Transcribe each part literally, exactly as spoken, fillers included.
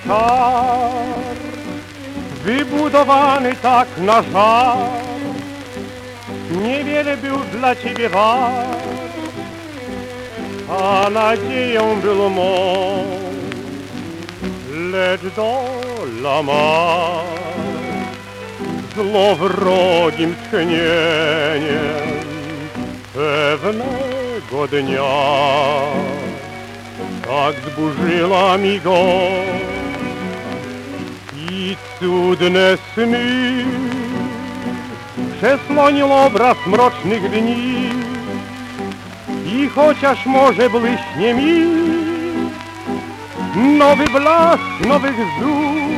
czar, wybudowany tak na żar, niewiele był dla ciebie wart, a nadzieją był mą, lecz dola ma złowrogim tchnieniem pewnego dnia tak zburzyła mi go i cudne sny przesłonił obraz mrocznych dni. I chociaż może błyśnie mi nowy blask nowych zór,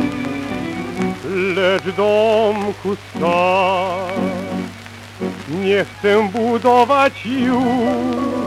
lecz domku star nie chcę budować już.